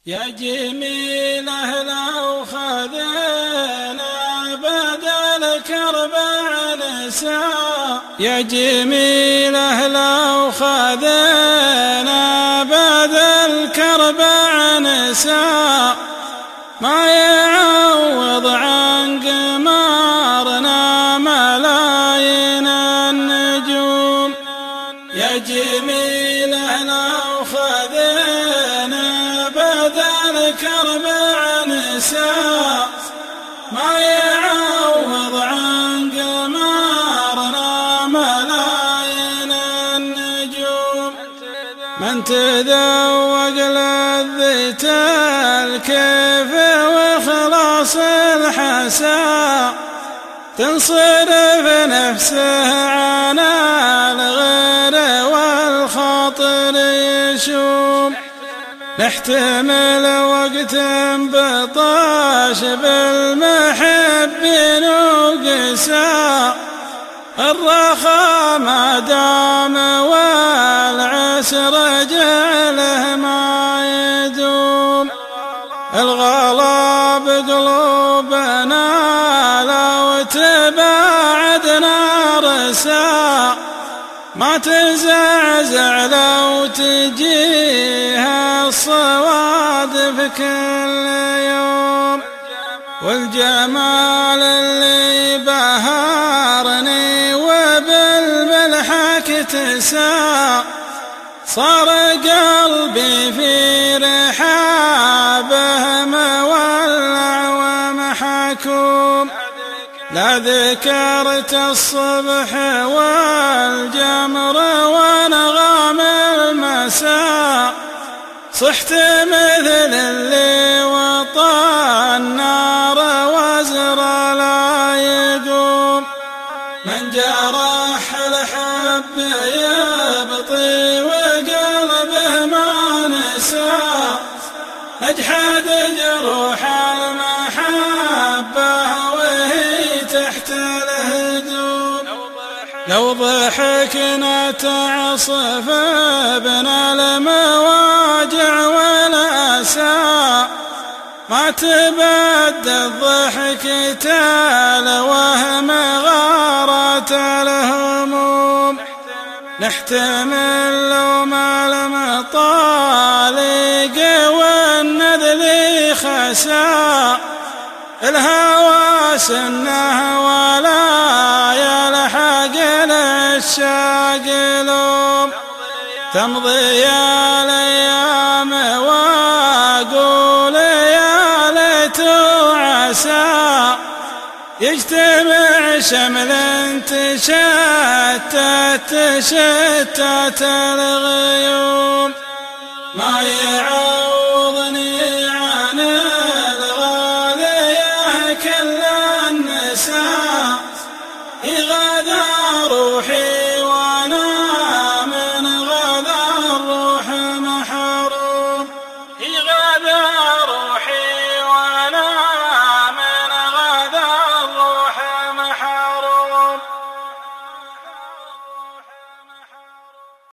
يا جميله لو خذينا بدل كربع نساء، يا جميله لو خذينا بدل كربع نساء، ما يعوض عن قمارنا ملايين النجوم. يا جميله لو خذينا بدل كربع نساء، ما يعوض عن قمارنا ملايين النجوم. من تذوق لذة الكيف وخلاص الحساء، تنصرف نفسه عن الغير والخاطر يشوم. نحتمل وقت بطاش بالمحبين وقساء، الرخاء ما دام والعسر جعله ما يدوم. الغلا بقلوبنا لو تباعدنا رساء، ما تزعزع لو تجيها الصوادف كل يوم. والجمال اللي بهرني وبالملحك تساء، صار قلبي في رحابه مولع ومحكوم. لا ذكرت الصبح والجمر ونغام المساء، صحت مثل اللي وطى النار وزر لا يقوم. من جرح الحب يبطي وقلبه ما نسى، أجحد جروح المحبة وهي تحت الهدوم. لو ضحكنا تعصف ابن المواجع والأسى، ما تبدل ضحكته الوهم غارت الهموم. نحتمل لوم المطالق والنذل خساء، الهوى سنه ولا يلحق للشاق لوم. تمضي الايام واقول يا ليت عسى، يجتمع شمل تشتت الغيوم. ما يعوضني عن الغالية كل النساء، يغادى روحي وانا من غدا الروح محروم. يغادى